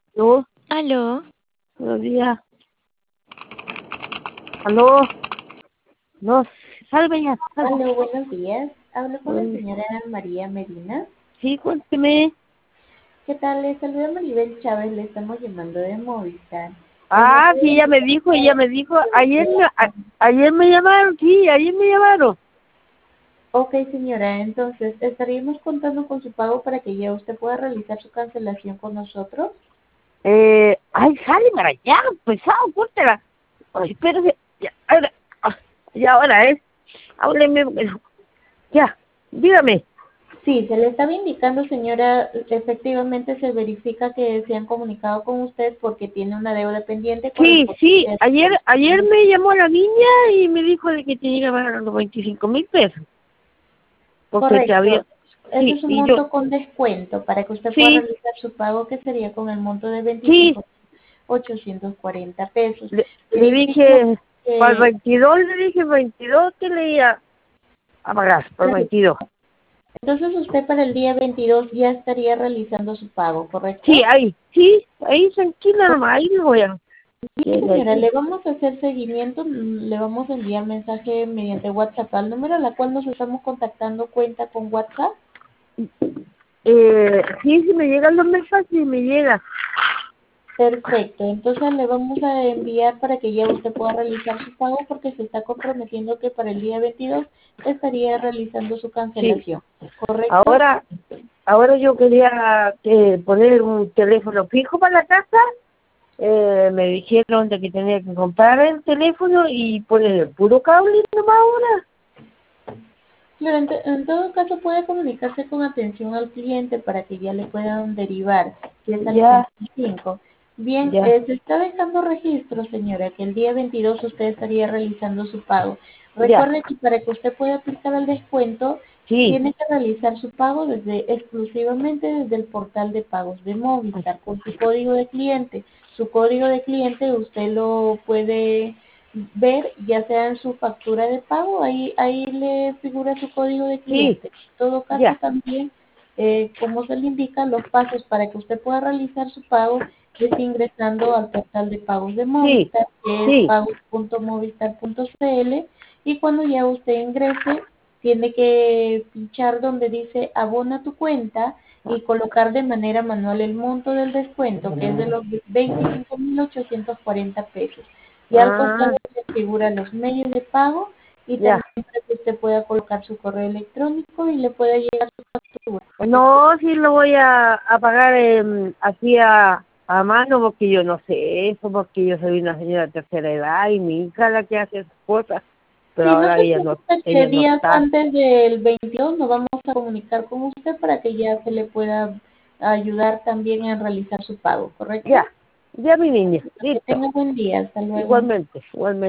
¿Aló? Aló, Buenos días. ¿Aló? No, salve ya, salve. Hola, buenos días. Hablo con la Mm, señora María Medina. Sí, cuénteme. ¿Qué tal? Le saluda Maribel Chávez. Le estamos llamando de Movistar. El Ah, motivo sí, de ella me dijo, que- ayer me llamaron, sí, ayer me llamaron. Ok, señora. Entonces, estaríamos contando con su pago para que ya usted pueda realizar su cancelación con nosotros. Ay, sale para allá, pesado, córtela. Ay, espérese, ya, ahora, ya ahora, hábleme, ya, dígame. Sí, se le estaba indicando, señora, efectivamente se verifica que se han comunicado con usted porque tiene una deuda pendiente Sí, correspondiente sí, a ayer me llamó la niña y me dijo de que tenía que pagar los 25.000 pesos, porque te había, Correcto. Ese sí, es un y yo, monto con descuento para que usted pueda sí, realizar su pago, que sería con el monto de sí, 25.840 pesos. le Verifico dije, para el que 22, le dije 22 que le iba a pagar, para el 22. entonces usted para el día 22 ya estaría realizando su pago, Sí, ¿correcto? ahí tranquila nomás, ahí le voy a... Bien, señora, le vamos a hacer seguimiento, le vamos a enviar mensaje mediante WhatsApp al número a la cual nos estamos contactando. ¿Cuenta con WhatsApp? Sí, si me llegan los mensajes, sí me llega. Perfecto, entonces le vamos a enviar para que ya usted pueda realizar su pago porque se está comprometiendo que para el día 22 estaría realizando su Sí, cancelación, ¿correcto? ahora, ahora yo quería poner un teléfono fijo para la casa. Me dijeron de que tenía que comprar el teléfono y poner el puro cable nomás ahora. Claro, en todo caso puede comunicarse con atención al cliente para que ya le puedan derivar si es al Ya, 35. Bien, ya, se está dejando registro, señora, que el día 22 usted estaría realizando su pago. ya, Recuerde que para que usted pueda aplicar el descuento, sí. tiene que realizar su pago exclusivamente desde el portal de pagos de Movistar con su código de cliente. Su código de cliente usted lo puede ver ya sea en su factura de pago, ahí le figura su código de Sí, cliente. En todo caso ya, también, como se le indica, los pasos para que usted pueda realizar su pago es ingresando al portal de pagos de sí, Movistar, que es sí. pagos.movistar.cl, y cuando ya usted ingrese, tiene que pinchar donde dice abona tu cuenta y colocar de manera manual el monto del descuento, que es de los 25.840 pesos. Y al costado Ah, le figuran los medios de pago y ya. también para que usted pueda colocar su correo electrónico y le pueda llegar su factura. No, sí lo voy a pagar así a mano porque yo no sé eso, porque yo soy una señora de tercera edad y mi hija es la que hace esas cosas, pero Sí, no ahora se preocupe que ella no días está. antes del 22 nos vamos a comunicar con usted para que ya se le pueda ayudar también en realizar su pago, Ya, ¿correcto? ya mi niña, Que listo. tenga buen día, hasta luego. Igualmente, igualmente.